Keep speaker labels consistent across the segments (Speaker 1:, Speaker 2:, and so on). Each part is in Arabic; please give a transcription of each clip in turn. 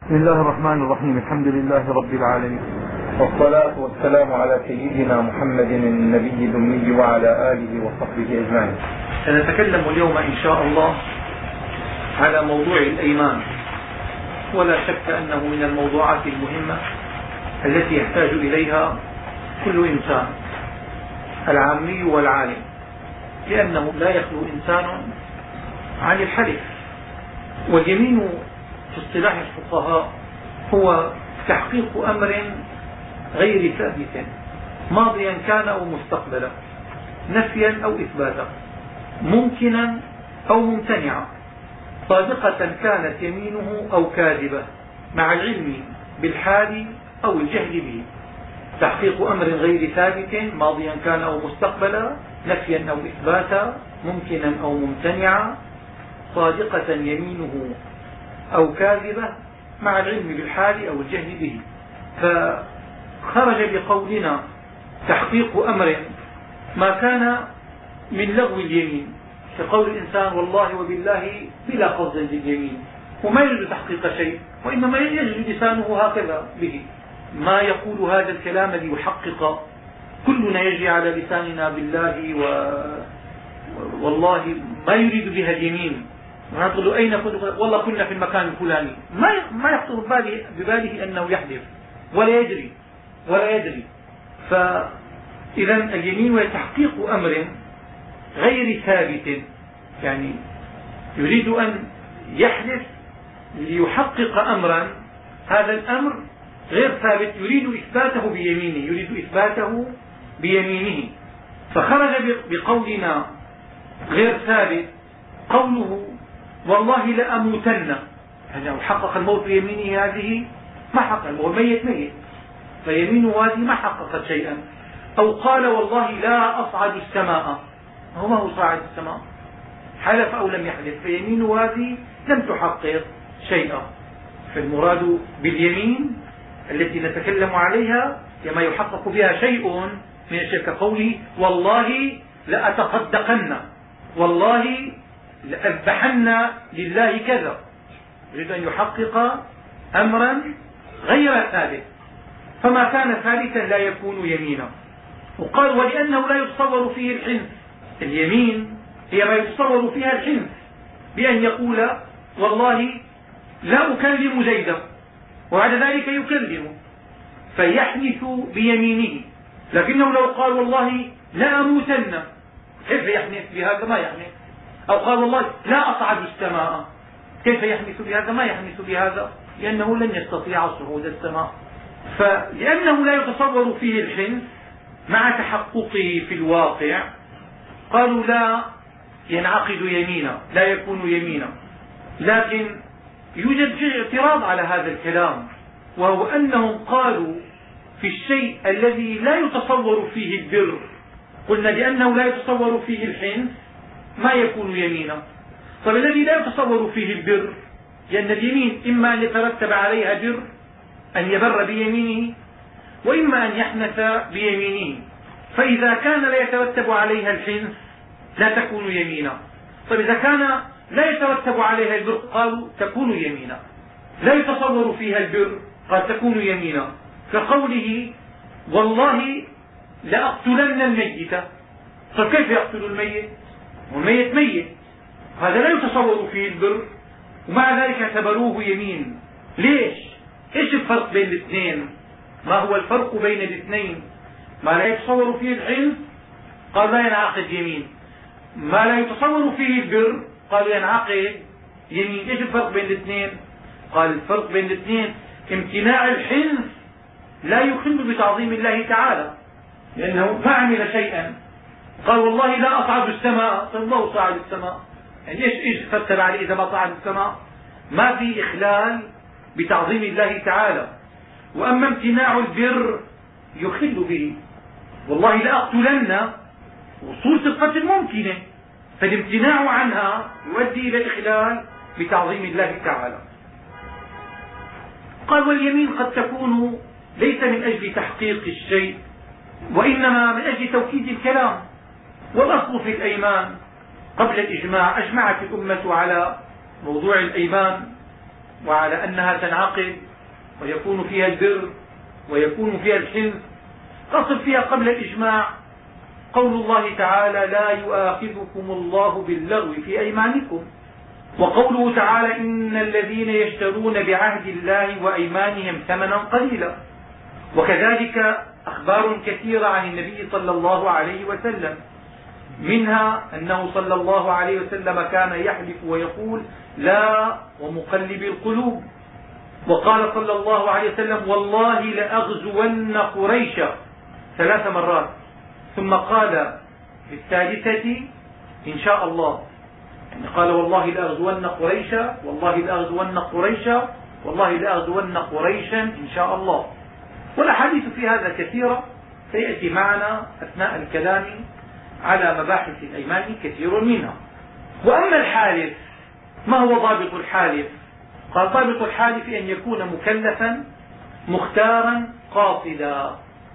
Speaker 1: بسم الله الرحمن الرحيم. الحمد لله رب العالمين، والصلاة والسلام على سيدنا محمد النبي الأمي وعلى آله وصحبه أجمعين.
Speaker 2: سنتكلم اليوم إن شاء الله على موضوع الأيمان، ولا شك أنه من الموضوعات المهمة التي يحتاج إليها كل إنسان، العامي والعالم، لأنه لا يخلو إنسان عن الحلف. واليمين في اصطلاح الفقهاء هو تحقيق أمر غير ثابت ماضيا كان أو مستقبلا، نفيا أو إثباتا، ممكنا أو ممتنعا، صادقة كانت يمينه أو كاذبة، مع العلم بالحال أو الجهل به. تحقيق أمر غير ثابت ماضيا كان أو مستقبلا، نفيا أو إثباتا، ممكنا أو ممتنعا، صادقة يمينه أو كاذبة، مع العلم بالحال أو الجهل به. فخرج بقولنا تحقيق أمر ما كان من لغو اليمين، كقول الإنسان والله وبالله بلا قصد باليمين، وما يريد تحقيق شيء، وإنما يجري لسانه هكذا به، ما يقول هذا الكلام ليحقق. كلنا يجري على لساننا بالله والله ما يريد بها اليمين، ونقول له أين كنت؟ والله كنا في المكان الفلاني، ما يخطر بباله أنه يحلف ولا يدري. فإذا اليمين هي تحقيق أمر غير ثابت، يعني يريد أن يحلف ليحقق أمرا، هذا الأمر غير ثابت، يريد إثباته بيمينه. فخرج بقولنا غير ثابت قوله والله لأموتن، يعني حقق الموت بيمينه، هذه ما حقق، هو ميت، فيمينه هذه ما حققت شيئا. أو قال والله لا أصعد السماء، هو ما هو صاعد السماء، حلف أو لم يحلف، فيمينه هذه لم تحقق شيئا. فالمراد باليمين التي نتكلم عليها كما يحقق بها شيء من الشرك، قولي والله لأتصدقن، والله لأذبحن لله كذا، يريد أن يحقق أمرا غير ثابت، فما كان ثابتا لا يكون يمينا. وقال ولأنه لا يتصور فيه الحنث، اليمين هي ما يتصور فيها الحنث، بأن يقول والله لا أكلم زيدا، وبعد ذلك يكلمه فيحنث بيمينه. لكنه لو قال والله لا أموتن، كيف يحنث بهذا؟ ما يحنث. أو قال والله لا أصعد السماء، كيف يحنث بهذا؟ ما يحنث بهذا، لأنه لن يستطيع صعود السماء. فلأنه لا يتصور فيه الحنث مع تحققه في الواقع، قالوا لا ينعقد يمينا، لا يكون يمينا. لكن يوجد اعتراض على هذا الكلام، وهو أنهم قالوا في الشيء الذي لا يتصور فيه البر، قلنا لأنه لا يتصور فيه الحنث ما يكون يمينا. طب الذي لا يتصور فيه البر، لأن اليمين إما أن يترتب عليها بر، أن يبر بيمينه، وإما أن يحنث بيمينه. فإذا كان لا يترتب عليها الحنث لا تكون يمينا. طب إذا كان لا يترتب عليها البر، قالوا تكون يمينا. لا يتصور فيها البر، قال تكون يمينا، كقوله والله لأقتلن الميت. طب كيف يقتل الميت؟ والميت ميت، هذا لا يتصور فيه البر، ومع ذلك اعتبروه يمين. ليش؟ ايش الفرق بين الاثنين؟ ما هو الفرق بين الاثنين؟ ما لا يتصور فيه الحنث قال لا ينعقد يمين، ما لا يتصور فيه البر قال ينعقد يمين. ايش الفرق بين الاثنين؟ قال الفرق بين الاثنين امتناع الحنث لا يخل بتعظيم الله تعالى، لأنه ما عمل شيئا. قال والله لا أصعد السماء، الله صعد السماء، يعني ايش ترتب عليه إذا ما صعد السماء؟ ما في إخلال بتعظيم الله تعالى. وأما امتناع البر يخل به، والله لأقتلن، وصورة القتل ممكنة، فالامتناع عنها يؤدي إلى الإخلال بتعظيم الله تعالى. قال واليمين قد تكون ليس من أجل تحقيق الشيء، وإنما من أجل توكيد الكلام. والأصل في الأيمان قبل الإجماع، أجمعت الأمة على موضوع الأيمان وعلى أنها تنعقد ويكون فيها البر ويكون فيها الحلم. الأصل فيها قبل الإجماع قول الله تعالى: لا يؤاخذكم الله باللغو في أيمانكم، وقوله تعالى: إن الذين يشترون بعهد الله وأيمانهم ثمنا قليلا. وكذلك أخبار كثيرة عن النبي صلى الله عليه وسلم، منها أنه صلى الله عليه وسلم كان يحلف ويقول: لا ومقلب القلوب. وقال صلى الله عليه وسلم: والله لأغزون قريشا 3 مرات، ثم قال في الثالثة: إن شاء الله. يعني قال: والله لأغزون قريشا، والله لأغزون قريشا، والله لأغزون قريشا إن شاء الله. والأحاديث في هذا كثيرة، سيأتي معنا أثناء الكلام على مباحث الأيمان كثير منها. وأما الحالف، ما هو ضابط الحالف؟ قال: ضابط الحالف أن يكون مكلفا مختارا قاصدا،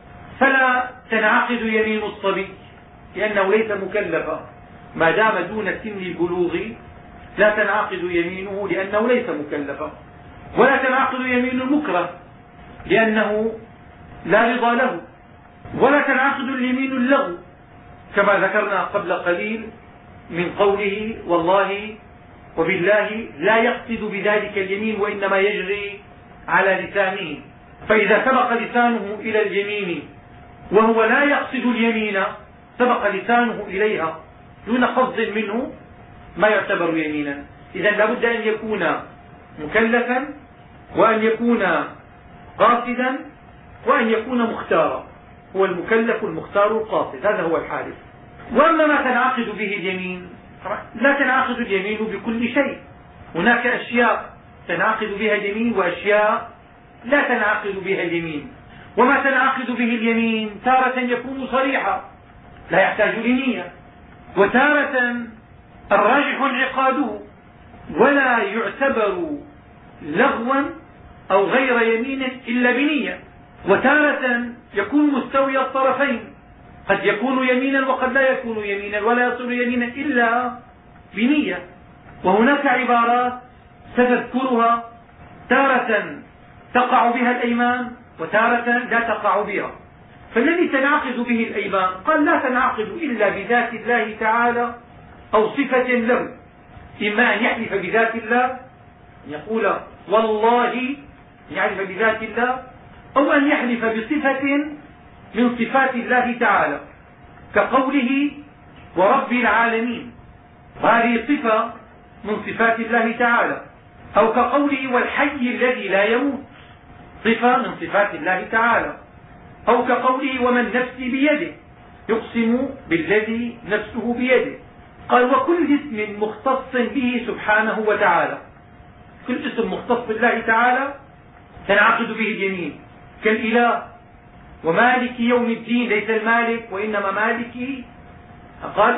Speaker 2: فلا تنعقد يمين الصبي لأنه ليس مكلفا ما دام دون سن البلوغ، لا تنعقد يمينه لأنه ليس مكلفا. ولا تنعقد يمين المكره لأنه لا رضا له. ولا تنعقد اليمين اللغو كما ذكرنا قبل قليل من قوله: والله وبالله، لا يقصد بذلك اليمين وإنما يجري على لسانه. فإذا سبق لسانه إلى اليمين وهو لا يقصد اليمين، سبق لسانه إليها دون قصد منه، ما يعتبر يمينا. إذا لابد أن يكون مكلفا، وأن يكون قاصدا، وأن يكون مختارا. هو المكلف المختار القاصد، هذا هو الحالف. وأما ما تنعقد به اليمين، لا تنعقد اليمين بكل شيء. هناك أشياء تنعقد بها اليمين وأشياء لا تنعقد بها اليمين. وما تنعقد به اليمين تارة يكون صريحا لا يحتاج لنية، وتارة الراجح انعقاده ولا يعتبر لغوا أو غير يمين إلا بنية. وتارة يكون مستوي الطرفين، قد يكون يمينا وقد لا يكون يمينا، ولا يصير يمينا إلا بنية. وهناك عبارات ستذكرها تارة تقع بها الأيمان وتارة لا تقع بها. فالذي تنعقد به الأيمان قال: لا تنعقد إلا بذات الله تعالى أو صفة له. إما أن يحلف بذات الله، أن يقول والله، يحلف بذات الله، أو أن يحلف بصفة من صفات الله تعالى كقوله ورب العالمين، وهذه صفة من صفات الله تعالى. أو كقوله والحي الذي لا يموت، صفة من صفات الله تعالى. أو كقوله ومن نفسي بيده، يقسم بالذي نفسه بيده. قال: وكل اسم مختص به سبحانه وتعالى، كل اسم مختص بالله تعالى تنعقد به اليمين، كالإله ومالك يوم الدين، ليس المالك وإنما مالكي. قال: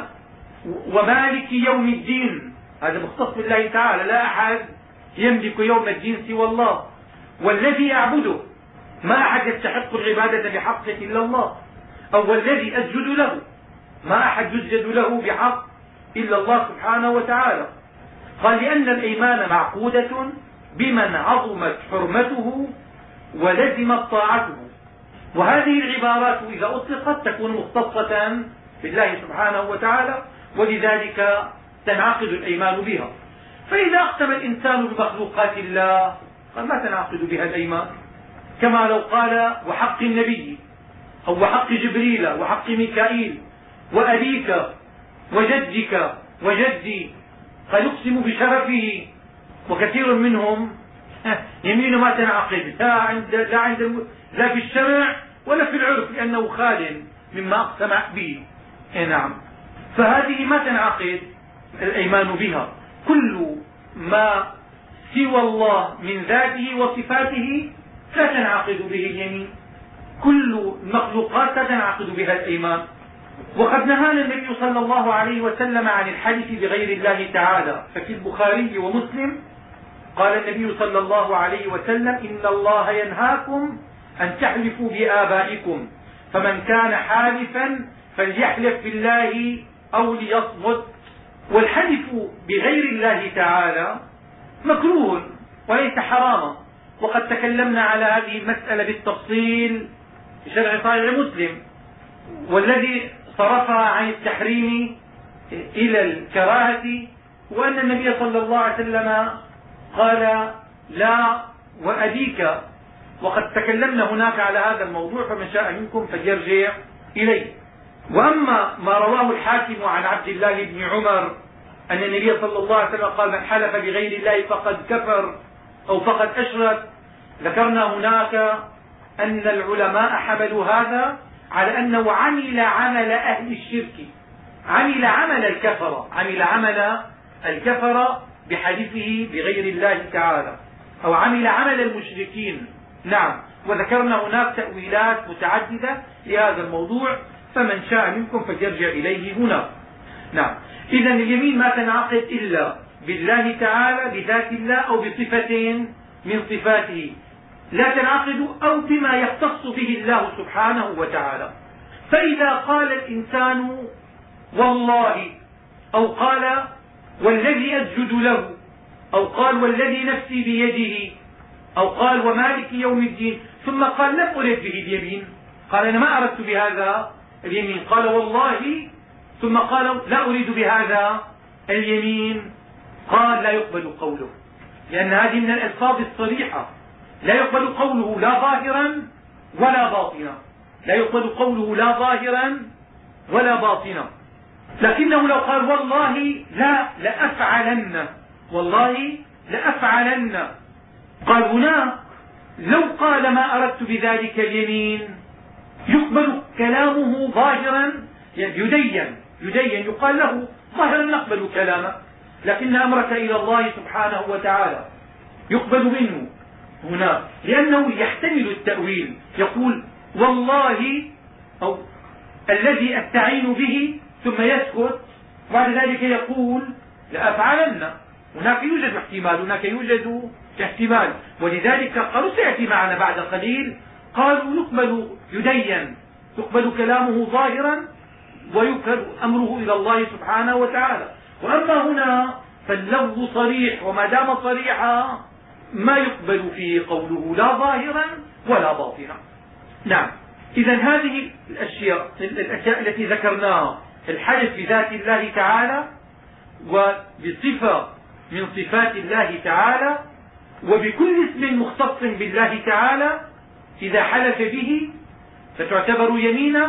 Speaker 2: ومالك يوم الدين، هذا مختص بالله تعالى، لا أحد يملك يوم الدين سوى الله. والذي أعبده، ما أحد يستحق العبادة بحق إلا الله. أو والذي أسجد له، ما أحد يسجد له بحق إلا الله سبحانه وتعالى. قال: لأن الأيمان معقودة بمن عظمت حرمته ولزمت طاعته. وهذه العبارات إذا أطلقت تكون مختصة بالله سبحانه وتعالى، ولذلك تنعقد الأيمان بها. فإذا أقسم الإنسان بمخلوقات الله قال: ما تنعقد بها الأيمان، كما لو قال وحق النبي أو وحق جبريل وحق ميكائيل وأبيك وجدك وجدي، قال: يقسم بشرفه. وكثير منهم يمين ما تنعقد لا في الشرع ولا في العرف، لأنه خال مما أقسم به. نعم. فهذه ما تنعقد الأيمان بها. كل ما سوى الله من ذاته وصفاته لا تنعقد به اليمين. كل المخلوقات لا تنعقد بها الأيمان. وقد نهانا النبي صلى الله عليه وسلم عن الحلف بغير الله تعالى. ففي البخاري ومسلم قال النبي صلى الله عليه وسلم: إن الله ينهاكم أن تحلفوا بآبائكم، فمن كان حالفا فليحلف بالله أو ليصمت. والحلف بغير الله تعالى مكروه وليس حراما، وقد تكلمنا على هذه المسألة بالتفصيل في شرح صحيح مسلم، والذي صرفها عن التحريم إلى الكراهة وأن النبي صلى الله عليه وسلم قال لا وأبيك، وقد تكلمنا هناك على هذا الموضوع، فمن شاء منكم فليرجع إليه. وأما ما رواه الحاكم عن عبد الله بن عمر أن النبي صلى الله عليه وسلم قال من حلف بغير الله فقد كفر أو فقد أشرك، ذكرنا هناك أن العلماء حملوا هذا على أنه عمل عمل أهل الشرك، عمل عمل الكفر، عمل عمل الكفر بحلفه بغير الله تعالى، أو عمل عمل المشركين. نعم، وذكرنا هناك تأويلات متعددة لهذا الموضوع، فمن شاء منكم فليرجع إليه هنا. نعم، إذا اليمين ما تنعقد إلا بالله تعالى بذات الله أو بصفة من صفاته، لا تنعقد أو بما يختص به الله سبحانه وتعالى. فإذا قال الإنسان والله، أو قال والذي أسجد له، أو قال والذي نفسي بيده، أو قال ومالك يوم الدين، ثم قال لم أرد به اليمين، قال أنا ما أردت بهذا اليمين، قال والله، ثم قال لا أريد بهذا اليمين، قال لا يقبل قوله، لأن هذه من الألفاظ الصريحة، لا يقبل قوله لا ظاهرا ولا باطنا، لا يقبل قوله لا ظاهرا ولا باطنا. لكنه لو قال والله لا لأفعلن، والله لأفعلن، قال هنا لو قال ما أردت بذلك اليمين يقبل كلامه ظاهرا، يعني يدين يقال له ظاهرا نقبل كلامه، لكن أمرك إلى الله سبحانه وتعالى يقبل منه هنا، لأنه يحتمل التأويل، يقول والله أو الذي أستعين به ثم يسكت، بعد ذلك يقول لأفعلن. هناك يوجد احتمال، هناك يوجد احتمال، ولذلك قالوا سيأتي معنا بعد قليل، قالوا يقبل كلامه ظاهرا ويكل أمره إلى الله سبحانه وتعالى. وأما هنا فاللفظ صريح، وما دام صريحا ما يقبل فيه قوله لا ظاهرا ولا باطنا. نعم، إذا هذه الأشياء التي ذكرناها، الحلف بذات الله تعالى وبصفة من صفات الله تعالى وبكل اسم مختص بالله تعالى، إذا حلف به فتعتبر يمينا،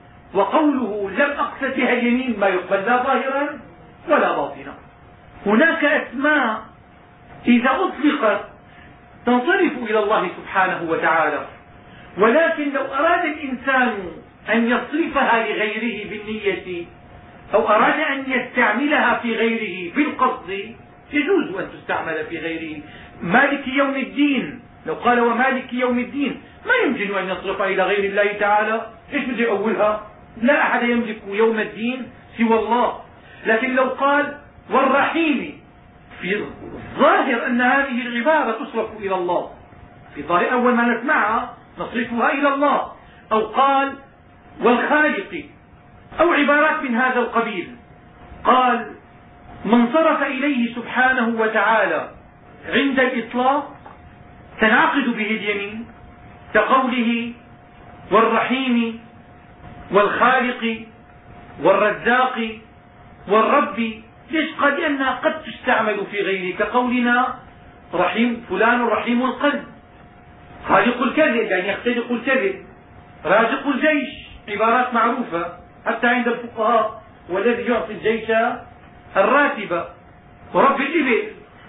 Speaker 2: وقوله لم أقصد بها اليمين ما يقبل لا ظاهرا ولا باطنا. هناك أسماء إذا أطلقت تنصرف إلى الله سبحانه وتعالى، ولكن لو أراد الإنسان أن يصرفها لغيره بالنية، أو أراد أن يستعملها في غيره بالقصد، يجوز أن تستعمل في غيره. مالك يوم الدين، لو قال ومالك يوم الدين ما يمكن أن يصرف إلى غير الله تعالى، ايش بدي أولها؟ لا أحد يملك يوم الدين سوى الله. لكن لو قال والرحيم، في الظاهر أن هذه العبارة تصرف إلى الله، في ظاهر أول ما نسمعها نصرفها إلى الله. أو قال والخالق، أو عبارات من هذا القبيل، قال من صرف إليه سبحانه وتعالى عند الإطلاق تنعقد به اليمين، كقوله والرحيم والخالق والرزاق والرب. ليش؟ قال لأنها قد تستعمل في غيره، كقولنا رحيم فلان رحيم القلب، خالق الكذب يعني يختلق الكذب، رازق الجيش، عبارات معروفة حتى عند الفقهاء، والذي يعطي الجيش الراتب، ورب الإبل.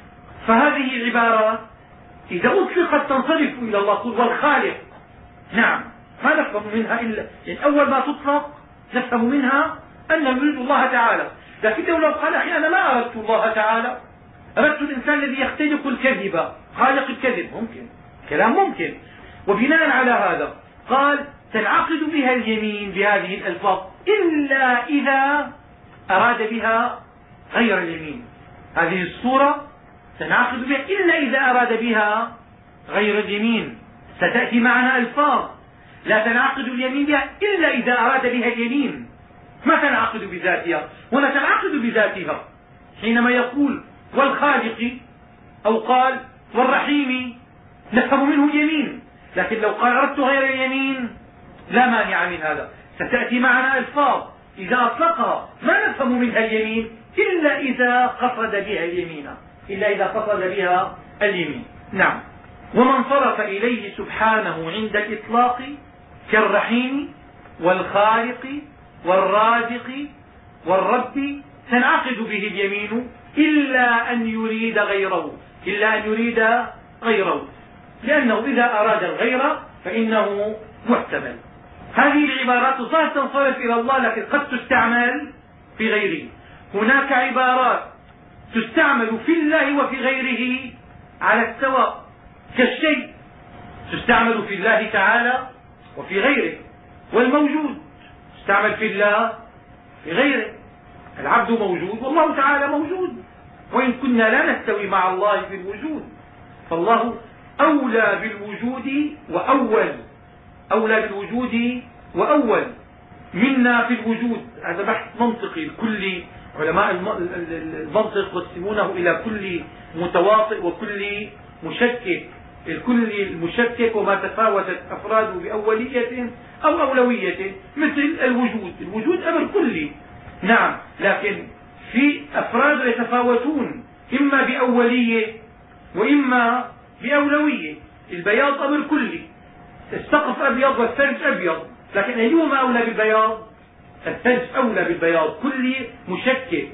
Speaker 2: فهذه العبارات إذا أطلقت تنصرف إلى الله، قل والخالق. نعم، ما نفهم منها إلا يعني أول ما تطلق نفهم منها أنه يريد الله تعالى، لكنه لو قال أحيانا ما أردت الله تعالى، أردت الإنسان الذي يختلق الكذب، خالق الكذب، ممكن كلام ممكن. وبناء على هذا قال تنعقد بها اليمين بهذه الألفاظ إلا إذا أراد بها غير اليمين. هذه الصورة تنعقد بها إلا إذا أراد بها غير اليمين. ستأتي معنا ألفاظ لا تنعقد اليمين بها إلا إذا أراد بها اليمين، ما تنعقد بذاتها. هنا تنعقد بذاتها حينما يقول والخالق، أو قال والرحيم نفهم منه اليمين، لكن لو قال أردت غير اليمين لا مانع من هذا. ستأتي معنا ألفاظ إذا أطلقها ما نفهم منها اليمين إلا إذا قصد بها اليمين، نعم. ومن صرف إليه سبحانه عند الإطلاق كالرحيم والخالق والرازق والرب تنعقد به اليمين إلا أن يريد غيره، لأنه إذا أراد الغير فإنه محتمل. هذه العبارات صارت تنصرف إلى الله، لكن قد تستعمل في غيره. هناك عبارات تستعمل في الله وفي غيره على السواء، كالشيء تستعمل في الله تعالى وفي غيره، والموجود تستعمل في الله في غيره. العبد موجود والله تعالى موجود، وإن كنا لا نستوي مع الله في الوجود، فالله أولى بالوجود وأول منا في الوجود. هذا بحث منطقي الكل، علماء المنطق يقسمونه إلى كل متواطئ وكل مشكك. الكل المشكك وما تفاوتت أفراده بأولية أو أولوية، مثل الوجود أمر كلي، نعم، لكن في أفراد يتفاوتون إما بأولية وإما بأولوية. البياض أمر كلي، السقف أبيض والثلج أبيض، لكن أيهما أولى بالبياض؟ الثلج أولى بالبياض، كلي مشكك.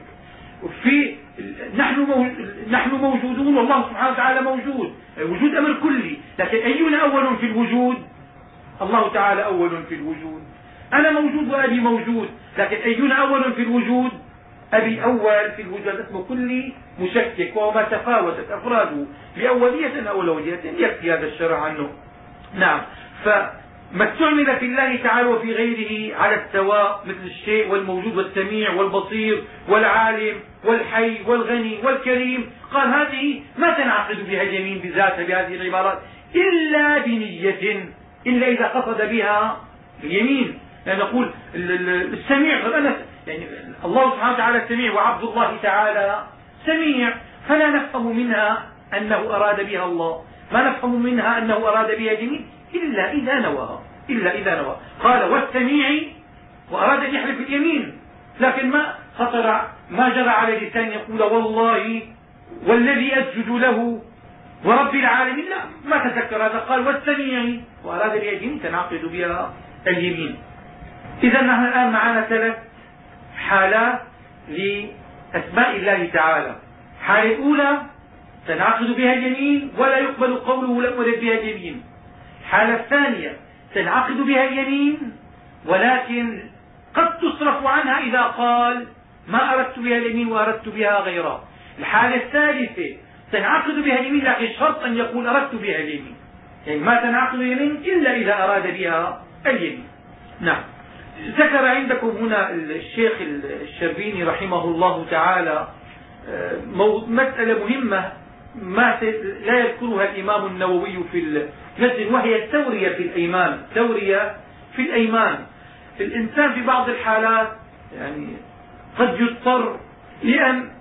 Speaker 2: نحن موجودون والله سبحانه وتعالى موجود، الوجود أمر كلي، لكن أينا أول في الوجود؟ الله تعالى أول في الوجود. أنا موجود وأبي موجود، لكن أينا أول في الوجود؟ أبي أول في الوجود. اسمه كلي مشكك، وما تفاوتت أفراده بأولية أو أولوية يكفي هذا الشرع عنه، نعم. فما استعمل في الله تعالى وفي غيره على السواء، مثل الشيء والموجود والسميع والبصير والعالم والحي والغني والكريم، قال هذه ما تنعقد بها اليمين بذاتها بهذه العبارات إلا بنية، إلا إذا قصد بها اليمين. يعني نقول السميع، يعني الله سبحانه وتعالى سميع وعبد الله تعالى سميع، فلا نفهم منها أنه أراد بها الله، ما نفهم منها أنه أراد بها اليمين إلا إذا نواها. قال والسميع وأراد أن يحلف اليمين، لكن ما جرى على لسان يقول والله والذي أسجد له ورب العالمين، لا، ما تذكر هذا. قال والسميع وأراد بها اليمين تنعقد بها اليمين. إذا نحن الآن معنا 3 حالات لأسماء الله تعالى. الحالة الأولى تنعقد بها اليمين ولا يقبل قوله لم أرد بها اليمين. الحالة الثانية تنعقد بها اليمين ولكن قد تصرف عنها إذا قال ما أردت بها اليمين وأردت بها غيرها. الحالة الثالثة تنعقد بها اليمين لكن شرط أن يقول أردت بها اليمين، يعني ما تنعقد اليمين إلا إذا أراد بها اليمين، نعم. ذكر عندكم هنا الشيخ الشربيني رحمه الله تعالى مسألة مهمة لا يذكرها الإمام النووي في المسجد، وهي التورية في الأيمان. الإنسان في بعض الحالات يعني قد يضطر لأن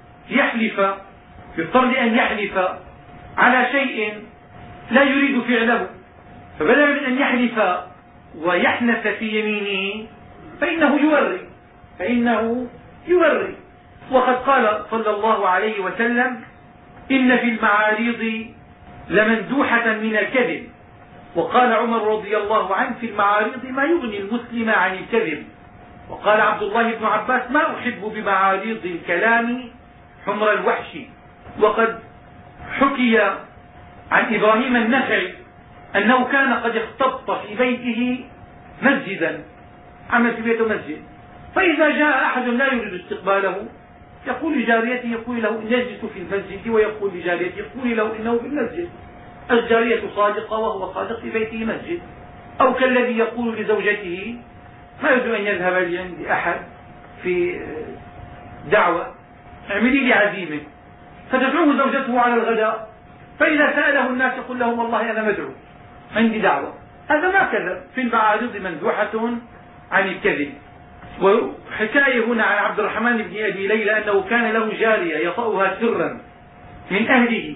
Speaker 2: يحلف على شيء لا يريد فعله، فبدلا من أن يحلف ويحنث في يمينه فإنه يوري. وقد قال صلى الله عليه وسلم إن في المعاريض لمندوحة من الكذب. وقال عمر رضي الله عنه في المعاريض ما يغني المسلم عن الكذب. وقال عبد الله بن عباس ما أحب بمعاريض الكلام حمر الوحش. وقد حكي عن إبراهيم النخعي أنه كان قد اختط في بيته مسجدا، عمل في بيته مسجد، فإذا جاء أحد لا يريد استقباله يقول لجاريته، يقول له نجلس في المسجد، ويقول لجاريته يقول له إنه في المسجد. الجارية صادقة وهو صادق في بيته مسجد. أو كالذي يقول لزوجته ما يريد أن يذهب عند أحد في دعوة، اعملي لي عزيمة، فتدعوه زوجته على الغداء، فإذا سأله الناس يقول لهم والله أنا مدعو عندي دعوة. هذا ما كذب، في المعارض مندوحة عن الكذب. وحكاية هنا عن عبد الرحمن بن أبي ليلى أنه كان له جارية يطأها سرا من أهله،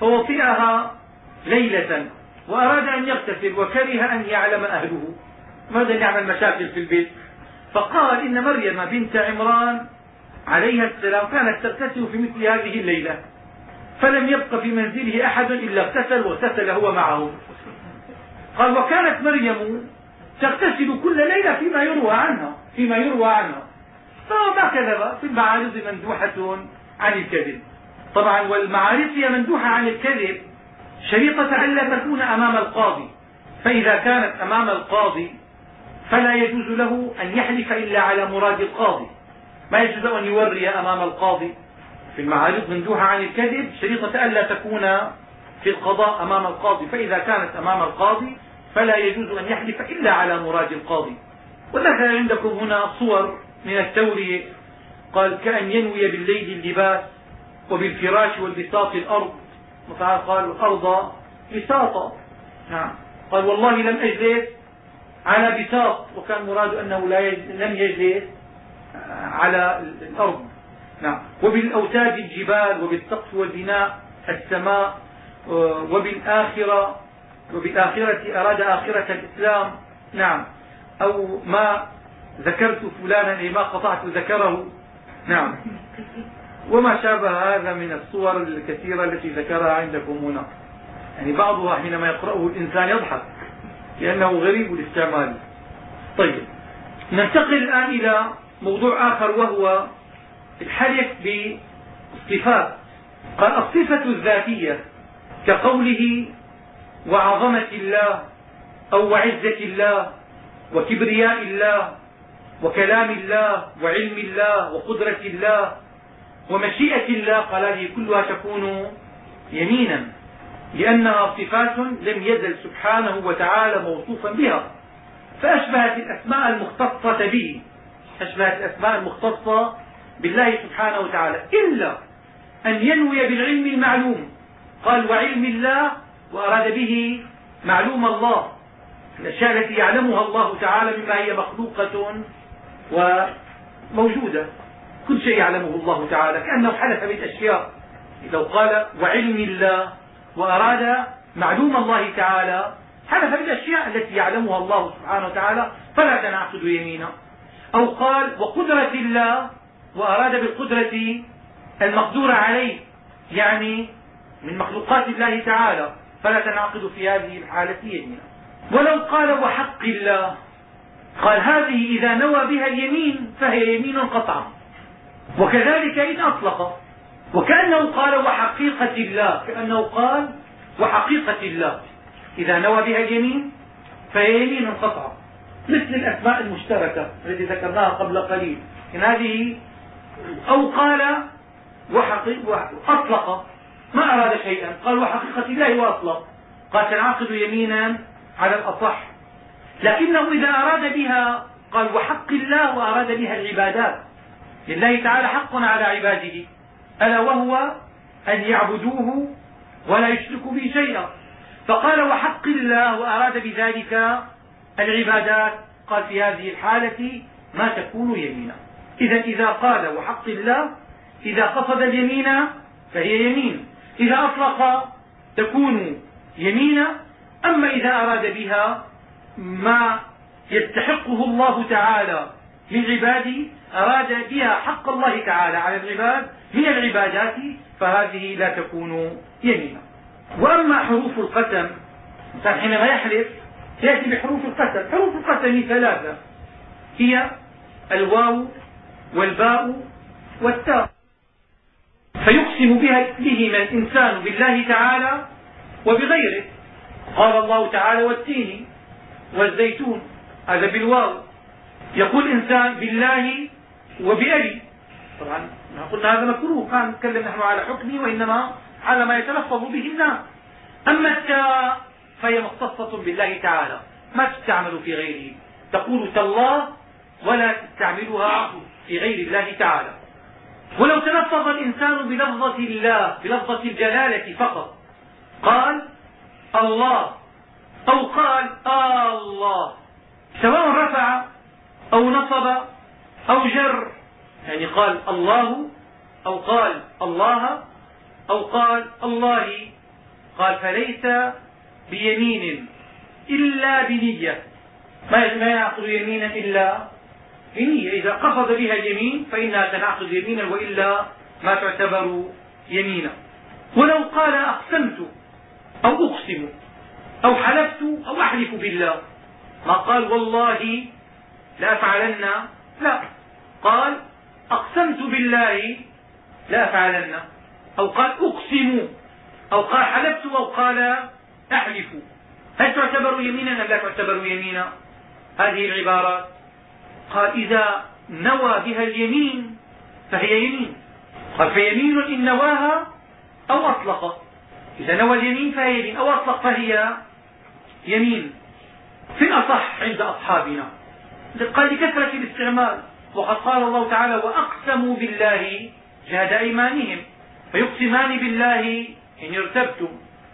Speaker 2: فوطئها ليلة وأراد أن يغتسل وكره أن يعلم أهله. ماذا يعمل مشاكل في البيت؟ فقال إن مريم بنت عمران عليها السلام كانت تغتسل في مثل هذه الليلة، فلم يبق في منزله أحد إلا اغتسل واغتسل هو معه. قال وكانت مريم تغتسل كل ليلة فيما يروى عنها فهو ما كذب. في المعارض مندوحة عن الكذب. طبعا والمعارض هي مندوحة عن الكذب شريطة ألا تكون أمام القاضي، فإذا كانت أمام القاضي فلا يجوز له أن يحلف إلا على مراد القاضي، ما يجوز أن يوري أمام القاضي. في المعارض مندوحة عن الكذب شريطة ألا تكون في القضاء أمام القاضي، فإذا كانت أمام القاضي فلا يجوز أن يحلف إلا على مراد القاضي. وذكر عندكم هنا صور من التورية. قال كأن ينوي بالليل اللباس وبالفراش والبساط الأرض، وتعالى قال الأرض بساطا. نعم. قال والله لم أجلس على بساط، وكان مراد أنه لم يجلس على الأرض. نعم. وبالأوتاد الجبال وبالسقف والبناء السماء وبالآخرة أراد آخرة الإسلام. نعم. أو ما ذكرت فلانا ما قطعت ذكره. نعم. وما شابه هذا من الصور الكثيرة التي ذكرها عندكم هنا. يعني بعضها حينما يقرأه الإنسان يضحك لأنه غريب الاستعمال. طيب ننتقل الآن إلى موضوع آخر وهو الحلف بالصفات. قال الصفة الذاتية كقوله وعظمة الله أو وعزة الله وكبرياء الله وكلام الله وعلم الله وقدرة الله ومشيئة الله، قال هذه كلها تكون يمينا لأنها صفات لم يزل سبحانه وتعالى موصوفا بها، فأشبهت الأسماء المختصة به، أشبهت الأسماء المختصة بالله سبحانه وتعالى، إلا أن ينوي بالعلم المعلوم. قال وعلم الله وأراد به معلوم الله، الأشياء التي يعلمها الله تعالى مما هي مخلوقة وموجودة، كل شيء يعلمه الله تعالى، كأنه حلف بالأشياء. لو قال وعلم الله وأراد معلوم الله تعالى حلف بالأشياء التي يعلمها الله سبحانه وتعالى فلا تنعقد يمينا. أو قال وقدرة الله وأراد بالقدرة المقدور عليه، يعني من مخلوقات الله تعالى، فلا تنعقد في هذه الحالة يمينا. ولو قال وحق الله، قال هذه إذا نوى بها اليمين فهي يمين قطعا، وكذلك إن أطلق، وكأنه قال وحقيقة الله، كأنه قال وحقيقة الله إذا نوى بها اليمين فهي يمين قطعا، مثل الأسماء المشتركة التي ذكرناها قبل قليل. إن هذه أو قال وأطلق ما أراد شيئا، قال وحقيقة الله وأطلق، قال تنعقد يمينا على الأصح. لكنه إذا أراد بها قال وحق الله وأراد بها العبادات، لله تعالى حق على عباده ألا وهو أن يعبدوه ولا يشركوا به شيئا، فقال وحق الله وأراد بذلك العبادات، قال في هذه الحالة ما تكون يمينا. إذا قال وحق الله إذا قصد اليمين فهي يمين، إذا أطلق تكون يمينا. أما إذا أراد بها ما يستحقه الله تعالى من عباده، أراد بها حق الله تعالى على العباد من العبادات، فهذه لا تكون يمينا. وأما حروف القسم، حينما يحلف يأتي بحروف القسم. حروف القسم ثلاثة، هي الواو والباء والتاء، فيقسم بهما الإنسان بالله تعالى وبغيره. قال الله تعالى والتين والزيتون، هذا بالواو. يقول الإنسان بالله وبأبي، طبعا قلنا هذا مكروه، كان نتكلم نحن على حكمه وإنما على ما يتلفظ به الناس. أما التاء فهي مختصة بالله تعالى، ما تستعمل في غيره، تقول تالله ولا تستعملها في غير الله تعالى. ولو تلفظ الإنسان بلفظة الله بلفظة الجلالة فقط، قال الله أو قال الله، سواء رفع أو نصب أو جر، يعني قال الله أو قال الله أو قال الله، قال فليس بيمين إلا بنية. ما يعقد يمينا إلا بنية. إذا قصد بها اليمين فإنها تنعقد يمينا، وإلا ما تعتبر يمينا. ولو قال أقسمت أو أقسم أو حلفت أو أحلف بالله، ما قال والله لأفعلن، لا، قال أقسمت بالله لأفعلن، أو قال أقسم، أو قال حلفت، أو قال أحلف. هل تعتبر يمينا أم لا تعتبر يمينا هذه العبارات؟ قال إذا نوى بها اليمين فهي يمين. قال فيمين إن نواها أو أطلق. إذا نوى اليمين فهي يمين، أو أطلق فهي يمين. في الأصح عند أصحابنا قال لكثرة الاستعمال، وقد قال الله تعالى وأقسموا بالله جهد أيمانهم، فيقسمان بالله إن ارتبتم.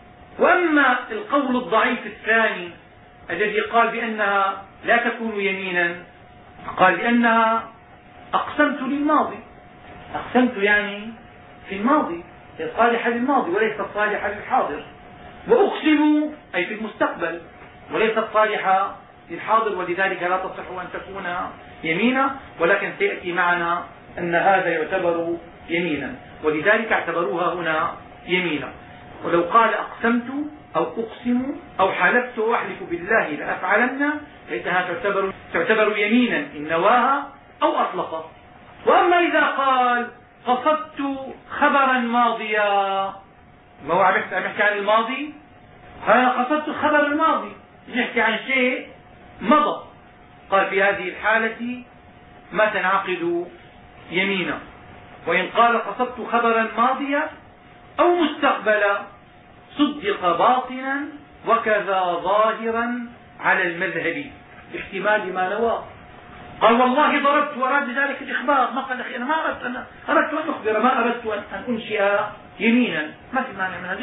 Speaker 2: وأما القول الضعيف الثاني الذي قال بأنها لا تكون يمينا، قال بأنها أقسمت للماضي. أقسمت يعني في الماضي، صالحة للماضي وليست صالحة للحاضر، وأقسم أي في المستقبل وليست صالحة للحاضر، ولذلك لا تصح أن تكون يمينا، ولكن سيأتي معنا أن هذا يعتبر يمينا، ولذلك اعتبروها هنا يمينا. ولو قال أقسمت أو أقسم أو حلفت وأحلف بالله لأفعلن فإنها تعتبر يمينا إن نواها أو أطلق. وأما إذا قال قصدت خبرا ماضيا، ما هو عم يحكي عن الماضي، أنا قصدت الخبر الماضي، نحكي عن شيء مضى، قال في هذه الحالة ما تنعقد يمينا. وإن قال قصدت خبرا ماضيا أو مستقبلا صدق باطنا وكذا ظاهرا على المذهب باحتمال ما نوى. قال والله ضربت، وأراد ذلك الإخبار، ما قال أنا ما أردت، أنا أردت أن أخبر، ما أردت أن أنشئ يمينا، ما في مانع من هذا،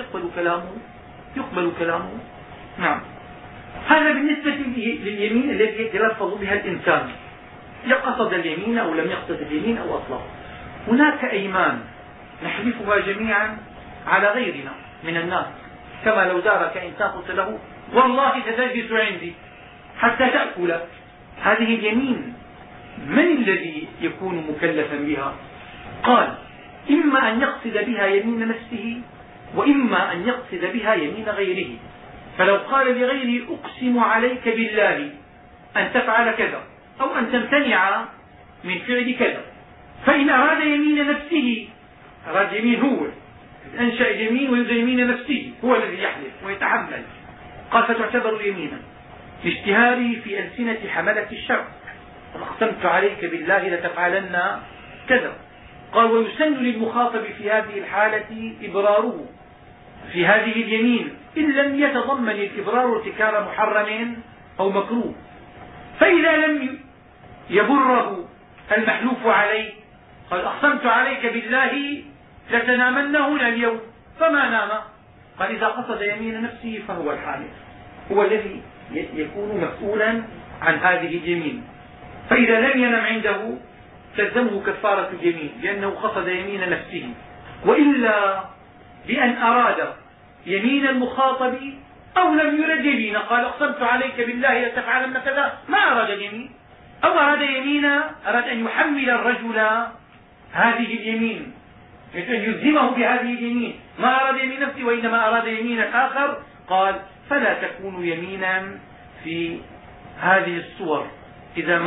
Speaker 2: يقبل كلامه. نعم. هذا بالنسبة لليمين التي يتلفظ بها الإنسان، قصد اليمين أو لم يقصد اليمين أو أطلق. هناك أيمان نحلفها جميعا على غيرنا من الناس، كما لو دارك إنسان قلت له والله ستجلس عندي حتى تأكل، هذه اليمين من الذي يكون مكلفا بها؟ قال إما أن يقصد بها يمين نفسه، وإما أن يقصد بها يمين غيره. فلو قال لغيره أقسم عليك بالله أن تفعل كذا أو أن تمتنع من فعل كذا، فإن أراد يمين نفسه، أراد يمين هو، أنشأ يمين ويريد يمين نفسه، هو الذي يحلف ويتحمل، قال فتعتبر يمينا لاشتهاره في ألسنة حملة الشرع. أقسمت عليك بالله لتفعلن كذا. قال ويسن للمخاطب في هذه الحالة إبراره في هذه اليمين إن لم يتضمن الإبرار ارتكاب محرم أو مكروه. فإذا لم يبره المحلوف عليه، قال أقسمت عليك بالله لتنامن هنا اليوم، فما نام، قال إذا قصد يمين نفسه فهو الحالف، هو الذي يكون مسؤولا عن هذه اليمين. فإذا لم ينم عنده تلزمه كفارة اليمين لأنه قصد يمين نفسه، وإلا بأن أراد يمين المخاطب أو لم يرد يمين، قال أقسمت عليك بالله لتفعلن كذا، ما أراد اليمين، أو أراد يمينا، أراد أن يحمل الرجل هذه اليمين، أن يلزمه بهذه اليمين، ما أراد يمين نفسه وإنما أراد يمينا آخر، قال فلا تكون يمينا في هذه الصور إذا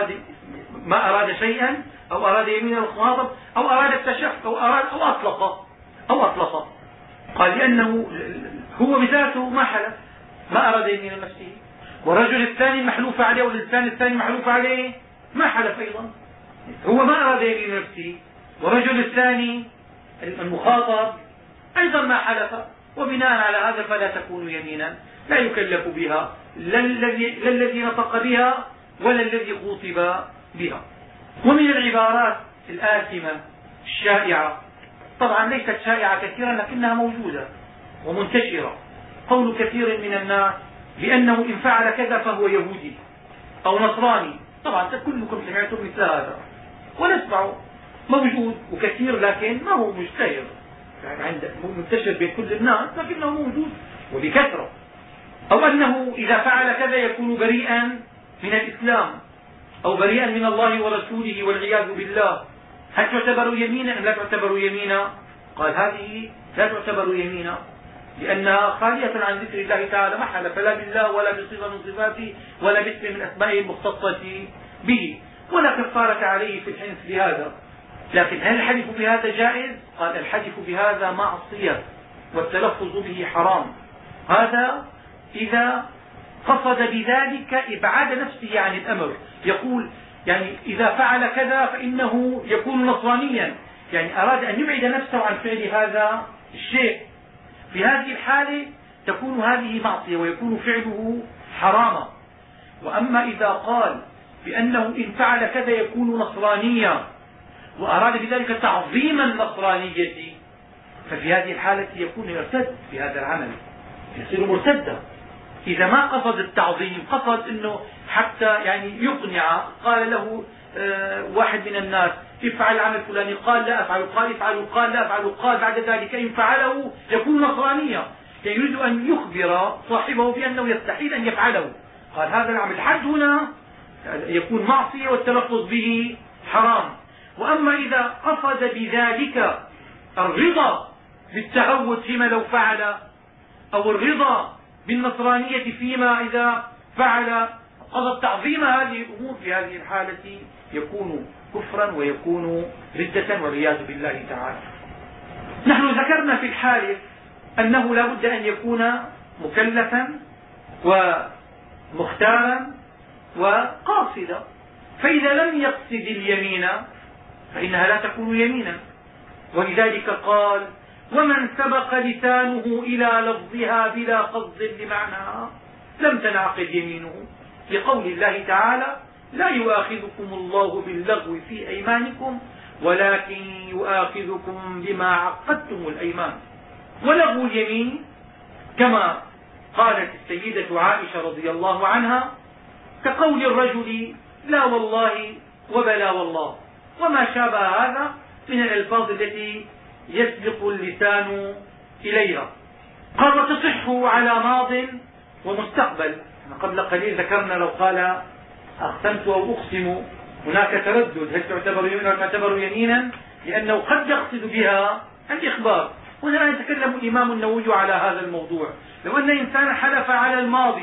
Speaker 2: ما أراد شيئا، أو أراد يمين المخاطب، أو أراد التشفي، أو أطلق. قال لأنه هو بذاته ما حلف، ما أراد يمين نفسه، والرجل الثاني محلوف عليه والإنسان الثاني محلوف عليه ما حلف أيضا، هو ما أراد يمين نفسه، والرجل الثاني المخاطب أيضا ما حلف، وبناء على هذا فلا تكون يمينا لا يكلف بها لا الذي نطق بها ولا الذي خوطب بها. ومن العبارات الآثمة الشائعة، طبعا ليست شائعة كثيرا لكنها موجودة ومنتشرة، قول كثير من الناس بأنه إن فعل كذا فهو يهودي أو نصراني. طبعا كلكم سمعتم مثل هذا، ونسمع موجود وكثير لكن ما هو مشتهر، يعني منتشر بين كل الناس لكنه موجود وبكثرة، أو أنه إذا فعل كذا يكون بريئا من الإسلام أو بريئا من الله ورسوله والعياذ بالله. هل تعتبر يمينا أم لا تعتبر يمينا؟ قال هذه لا تعتبر يمينا لأنها خالية عن ذكر الله تعالى، ما حلف لا بالله ولا بصفة من صفاته ولا باسم من أسمائه المختصة به، ولا كفارة عليه في الحنث بهذا. لكن هل الحلف بهذا جائز؟ قال الحلف بهذا معصية والتلفظ به حرام. هذا إذا قصد بذلك إبعاد نفسه عن الأمر، يقول يعني إذا فعل كذا فإنه يكون نصرانيا، يعني أراد أن يبعد نفسه عن فعل هذا الشيء. في هذه الحالة تكون هذه معصية ويكون فعله حراما. وأما إذا قال بأنه إن فعل كذا يكون نصرانيا وأراد بذلك تعظيم النصرانية، ففي هذه الحالة يكون يرتد في هذا العمل، يصير مرتدا. إذا ما قصد التعظيم، قصد أنه حتى يعني يقنع، قال له واحد من الناس افعل العمل الفلاني، قال لا أفعل، قال افعل، قال لا أفعل، قال بعد ذلك إن فعله يكون نصرانيا، يعني يريد أن يخبر صاحبه بأنه يستحيل أن يفعله. قال هذا العمل الحد هنا يكون معصية والتلفظ به حرام. وأما إذا قصد بذلك الرضا بالتهود فيما لو فعل، أو الرضا بالنصرانية فيما إذا فعل، قصد تعظيم هذه الأمور، في هذه الحالة يكون كفرا ويكون ردة والعياذ بالله تعالى. نحن ذكرنا في الحالف أنه لا بد أن يكون مكلفا ومختارا وقاصدا، فإذا لم يقصد اليمين فإنها لا تكون يمينا. ولذلك قال ومن سبق لسانه إلى لفظها بلا قصد لمعناها لم تنعقد يمينه، لقول الله تعالى لا يؤاخذكم الله باللغو في أيمانكم ولكن يؤاخذكم بما عقدتم الأيمان. ولغو اليمين كما قالت السيدة عائشة رضي الله عنها كقول الرجل لا والله وبلا والله وما شابه هذا من الألفاظ التي يسبق اللسان إليها. قال وتصح على ماض ومستقبل. قبل قليل ذكرنا لو قال أقسمت أو أقسم هناك تردد، هل تعتبر يمينا أو تعتبر يمينا، لأنه قد يقصد بها الإخبار. هنا يتكلم الإمام النووي على هذا الموضوع. لو أن إنسان حلف على الماضي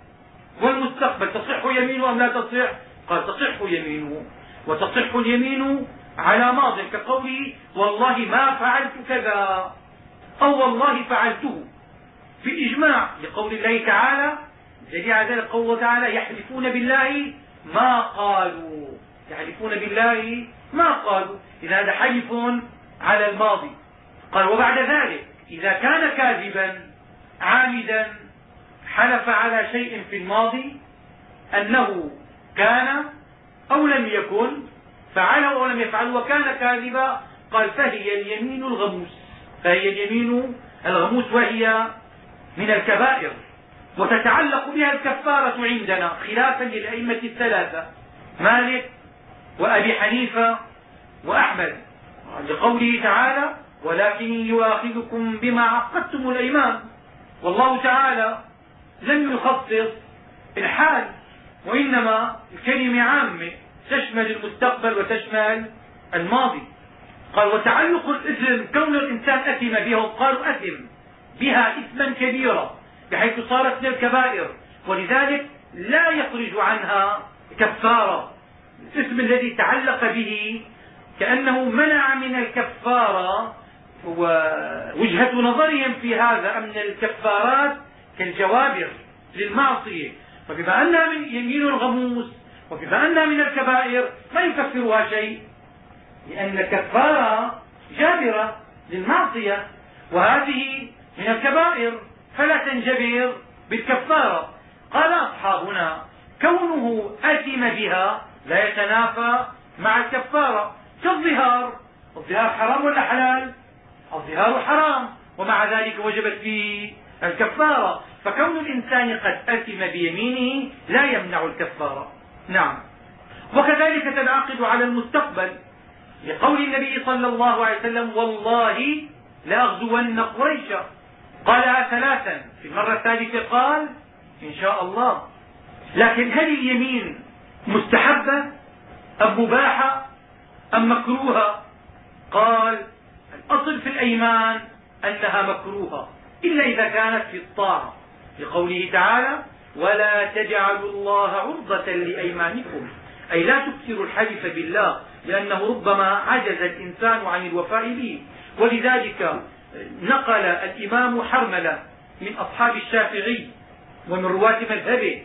Speaker 2: والمستقبل تصح يمينه أم لا تصح؟ قال تصح يمينه، وتصح اليمين على ماض كقوله والله ما فعلت كذا أو والله فعلته في الإجماع، لقول الله تعالى دليل على ذلك قوله تعالى يحلفون بالله ما قالوا، يحلفون بالله ما قالوا، إذا هذا حلف على الماضي. قال وبعد ذلك إذا كان كاذبا عامدا حلف على شيء في الماضي أنه كان أو لم يكن، فعله أو لم يفعله وكان كاذبا، قال فهي اليمين الغموس، فهي اليمين الغموس وهي من الكبائر، وتتعلق بها الكفارة عندنا خلافا للأئمة الثلاثة مالك وأبي حنيفة وأحمد، لقوله تعالى ولكن يؤاخذكم بما عقدتم الأيمان. والله تعالى لم يخصص الحال، وإنما الكلمة عامة تشمل المستقبل وتشمل الماضي. قال وتعلق الإثم كون الإنسان أثم بها، قالوا أثم بها إثما كبيرا بحيث صارت من الكبائر، ولذلك لا يخرج عنها كفارة. الإثم الذي تعلق به كأنه منع من الكفارة، ووجهة نظرهم في هذا أن الكفارات كالجوابر للمعصية، فبما أنها من يمين الغموس وبما أنها من الكبائر ما يكفرها شيء، لأن الكفارة جابرة للمعصية وهذه من الكبائر فلا تنجبر بالكفارة. قال أصحابنا كونه أثم بها لا يتنافى مع الكفارة، كالظهار. الظهار حرام ولا حلال؟ الظهار حرام ومع ذلك وجبت فيه الكفارة، فكون الإنسان قد أثم بيمينه لا يمنع الكفارة. نعم. وكذلك تنعقد على المستقبل لقول النبي صلى الله عليه وسلم والله لأغزون قريشا. قالها 3، في المرة الثالثة قال إن شاء الله. لكن هل اليمين مستحبة أم مباحة أم مكروهة؟ قال الأصل في الأيمان أنها مكروهة إلا إذا كانت في الطاعة، لقوله تعالى ولا تجعلوا الله عرضة لأيمانكم، أي لا تكثروا الحلف بالله، لأنه ربما عجز الإنسان عن الوفاء به. ولذلك نقل الإمام حرملة من أصحاب الشافعي ومن رواة مذهبه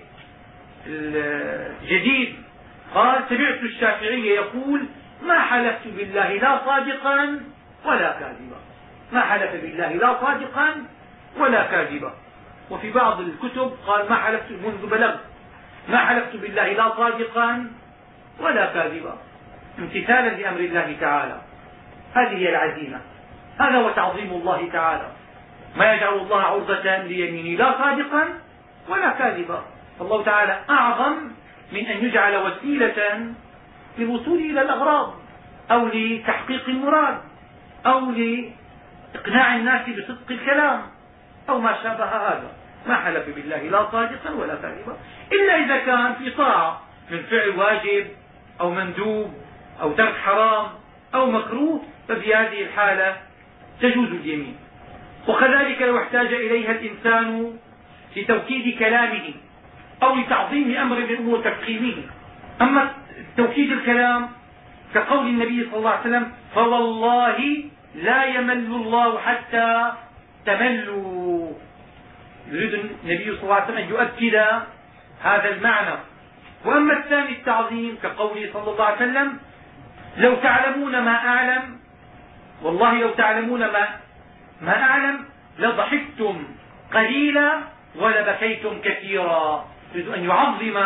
Speaker 2: الجديد قال سمعت الشافعي يقول ما حلفت بالله لا صادقا ولا كاذبا، ما حلف بالله لا صادقا ولا كاذبا. وفي بعض الكتب قال ما حلفت منذ بلغت، ما حلفت بالله لا صادقا ولا كاذبا، امتثالا لأمر الله تعالى. هذه هي العزيمة، هذا هو تعظيم الله تعالى، ما يجعل الله عرضة ليمينه لا صادقا ولا كاذبا. فالله تعالى أعظم من أن يجعل وسيلة للوصول إلى الأغراض أو لتحقيق المراد أو لإقناع الناس بصدق الكلام أو ما شابه هذا. ما حلف بالله لا صادقا ولا كاذبا إلا إذا كان في طاعة من فعل واجب أو مندوب أو ترك حرام أو مكروه، ففي هذه الحالة تجوز اليمين. وكذلك لو احتاج إليها الإنسان لتوكيد كلامه أو لتعظيم أمر من أمور تفخيمه. أما توكيد الكلام كقول النبي صلى الله عليه وسلم فوالله لا يمل الله حتى تملوا، يريد النبي صلى الله عليه وسلم أن يؤكد هذا المعنى. وأما الثاني التعظيم كقوله صلى الله عليه وسلم لو تعلمون ما أعلم، والله لو تعلمون ما أعلم لضحكتم قليلا ولبكيتم كثيرا، يريد أن يعظم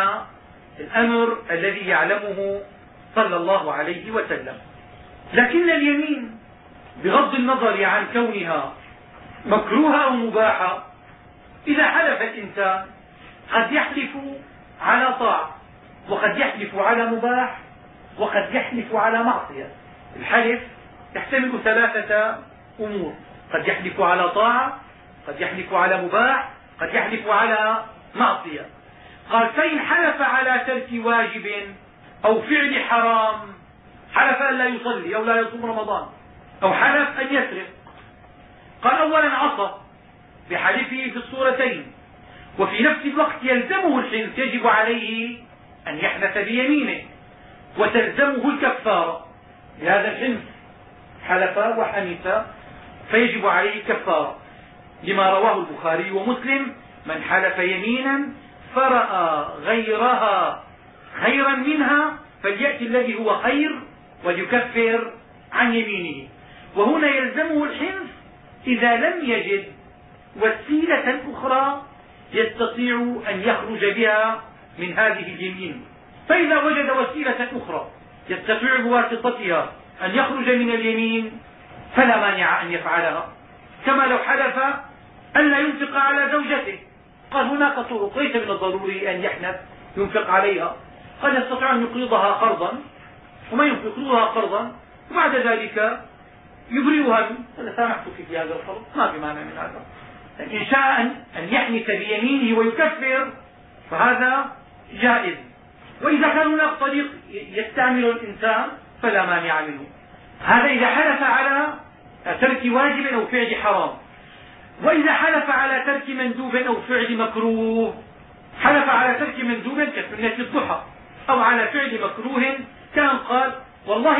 Speaker 2: الأمر الذي يعلمه صلى الله عليه وسلم. لكن اليمين بغض النظر عن كونها مكروهة أو مباحة، إذا حلف الإنسان قد يحلف على طاعة وقد يحلف على مباح وقد يحلف على معصية. الحلف يحتمل 3 أمور، قد يحلف على طاعة، قد يحلف على مباح، قد يحلف على معصية. قال فإن حلف على ترك واجب أو فعل حرام، حلف أن لا يصلي أو لا يصوم رمضان أو حلف أن يسرق، قال أولا عصى بحلفه في الصورتين، وفي نفس الوقت يلزمه الحنث، يجب عليه أن يحنث بيمينه وتلزمه الكفارة لهذا الحنث، حلف وحنث فيجب عليه الكفارة، لما رواه البخاري ومسلم من حلف يمينا فرأى غيرها خيرا منها فليأتي الذي هو خير وليكفر عن يمينه. وهنا يلزمه الحنث إذا لم يجد وسيلة أخرى يستطيع أن يخرج بها من هذه اليمين. فإذا وجد وسيلة أخرى يستطيع بواسطتها أن يخرج من اليمين فلا مانع أن يفعلها، كما لو حلف أن لا ينفق على زوجته، قال هناك طرق ليس من الضروري أن يحنث ينفق عليها، قد يستطيع أن يقرضها قرضا وما يقرضها قرضا وبعد ذلك يبرئها منه، أنا سامحتك في هذا القرض، ما في معنى من هذا. إن شاء أن يحنث بيمينه ويكفر فهذا جائز. وإذا كان هناك طريق يستعمل الإنسان فلا مانع منه. هذا إذا حلف على ترك واجب أو فعل حرام. وإذا حلف على ترك مندوب أو فعل مكروه، حلف على ترك مندوب كسنة الضحى أو على فعل مكروه كان قال والله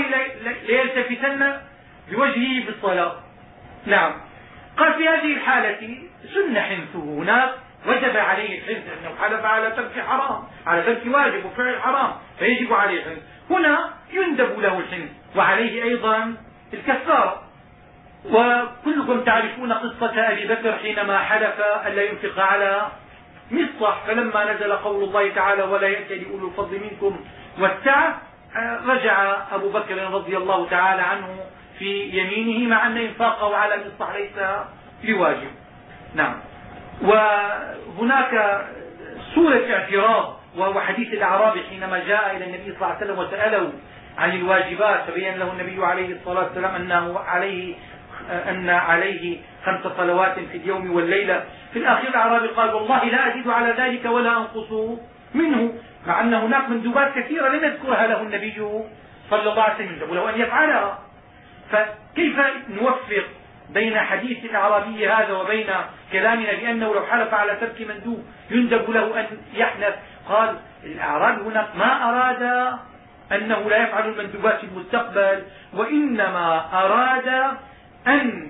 Speaker 2: ليلتفتن بوجهه في الصلاة، نعم، قال في هذه الحالة سن حنثه، هناك وجب عليه الحنث لأنه حلف على ترك حرام، على ترك واجب وفعل حرام فيجب عليه الحنث، هنا يندب له الحنث وعليه أيضا الكفارة. وكلكم تعرفون قصة أبي بكر حينما حلف ألا ينفق على مصطح، فلما نزل قول الله تعالى ولا يأتل أولو الفضل منكم والسعة رجع أبو بكر رضي الله تعالى عنه في يمينه مع أن إنفاقه على مصطح ليس بواجب. نعم. وهناك سورة اعتراض وهو حديث الأعرابي حينما جاء إلى النبي صلى الله عليه وسلم وسأله عن الواجبات فبين له النبي عليه الصلاة والسلام أنه عليه أن عليه 5 صلوات في اليوم والليلة. في الأخير الأعرابي قال والله لا أزيد على ذلك ولا أنقص منه، مع أن هناك مندوبات كثيرة لم يذكرها له النبي صلى الله عليه وسلم ولو أن يفعلها. فكيف نوفق بين حديث الأعرابي هذا وبين كلامنا بأنه لو حلف على ترك مندوب يندب له أن يحنث؟ قال الأعرابي هناك ما أراد أنه لا يفعل المندوبات في المستقبل، وإنما أراد أن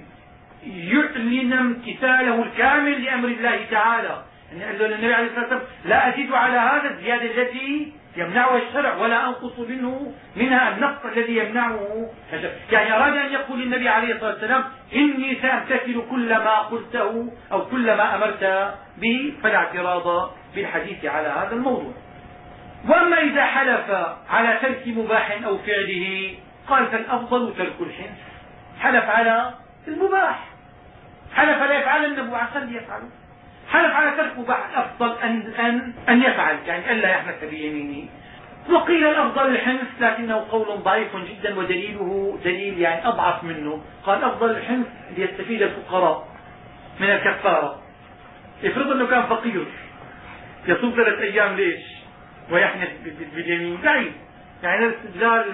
Speaker 2: يعلن امتثاله الكامل لأمر الله تعالى. النبي عليه الصلاة والسلام لا أزيد على هذا الزيادة التي يمنعها الشرع ولا أنقص منها النقص الذي يمنعه الشرع. يعني أراد أن يقول للنبي عليه الصلاة والسلام إني سأمتثل كل ما قلته أو كل ما أمرت به، فلا اعتراض بالحديث على هذا الموضوع. وأما إذا حلف على ترك مباح أو فعله قال فالأفضل ترك الحنث. حلف على المباح، حلف لا يفعل النبي عسى يفعله، حلف على ترك مباح الأفضل أن يفعل، يعني ألا يحنث بيمينه. وقيل الأفضل الحنث، لكنه قول ضعيف جدا ودليله دليل يعني أضعف منه. قال أفضل الحنث ليستفيد الفقراء من الكفارة. افرض أنه كان فقير يصوم 3 أيام ليش ويحنث باليمين؟ بعيد، يعني هذا استدلال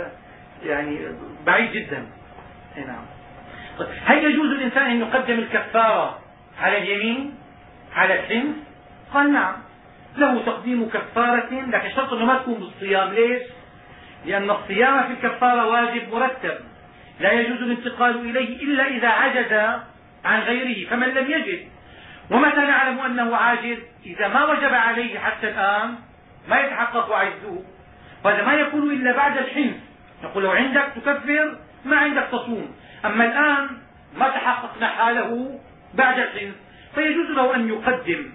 Speaker 2: يعني بعيد جدا. نعم. هل يجوز الإنسان أن يقدم الكفارة على اليمين على الحنث؟ قال نعم، له تقديم كفارة، لكن شرط أنه ما تكون بالصيام. ليش؟ لأن الصيام في الكفارة واجب مرتب لا يجوز الانتقال إليه إلا إذا عجز عن غيره. فمن لم يجد، ومتى نعلم أنه عاجز؟ إذا ما وجب عليه حتى الآن ما يتحقق عجزه، وهذا ما يكون إلا بعد الحنث. نقول لو عندك تكفر، ما عندك تصوم. أما الآن ما تحققنا حاله بعد الحنث، فيجوز له أن يقدم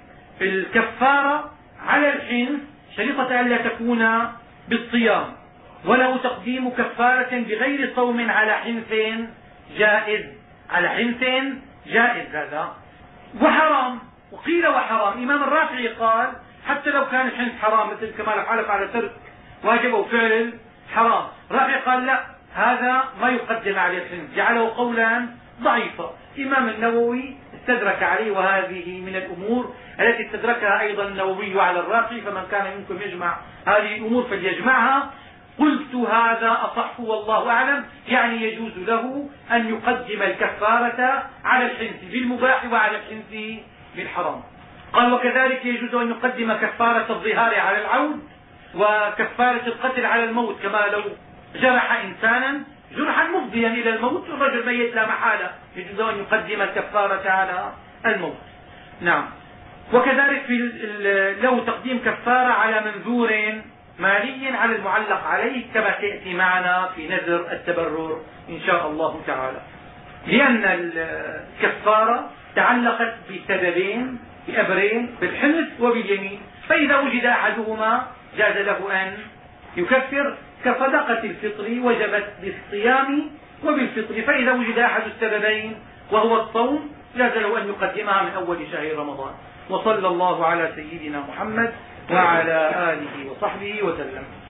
Speaker 2: الكفارة على الحنث شريطة أن لا تكون بالصيام، وله تقديم كفارة بغير صوم على حنث جائز، على حنث جائز هذا. وحرام، وقيل وحرام. إمام الرافعي قال حتى لو كان الحنث حرام، مثل كما لو حلف على ترك واجب أو فعل حرام، الرافعي قال لا، هذا ما يقدم على الحنث، جعله قولا ضعيفا. الإمام النووي استدرك عليه، وهذه من الأمور التي استدركها أيضا النووي على الرافعي، فمن كان منكم يجمع هذه الأمور فليجمعها. قلت هذا أصح والله أعلم، يعني يجوز له أن يقدم الكفارة على الحنث بالمباح وعلى الحنث بالحرام. قال وكذلك يجوز أن يقدم كفارة الظهار على العود وكفارة القتل على الموت، كما لو جرح إنسانا جرحا مفضيا إلى الموت والرجل ميت لا محالة، يجوز أن يقدم الكفارة على الموت. نعم. وكذلك له تقديم كفارة على منذور مالي على المعلق عليه، كما سيأتي معنا في نذر التبرر إن شاء الله تعالى. لأن الكفارة تعلقت بسببين، بأمرين، بالحنث وباليمين، فإذا وجد أحدهما جاز له أن يكفر، كصدقة الفطر وجبت بالصيام وبالفطر. فإذا وجد أحد السببين وهو الصوم جاز له أن يقدمها من أول شهر رمضان. وصلى الله على سيدنا محمد وعلى آله وصحبه وسلم.